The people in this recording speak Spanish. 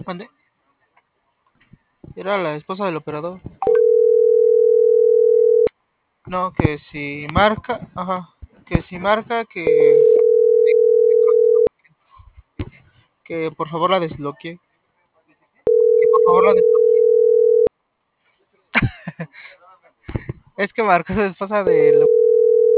Mande. Era la esposa del operador. No, que si marca, ajá, que si marca que por favor la desbloquee, que por favor la desbloquee. Es que marcó su esposa del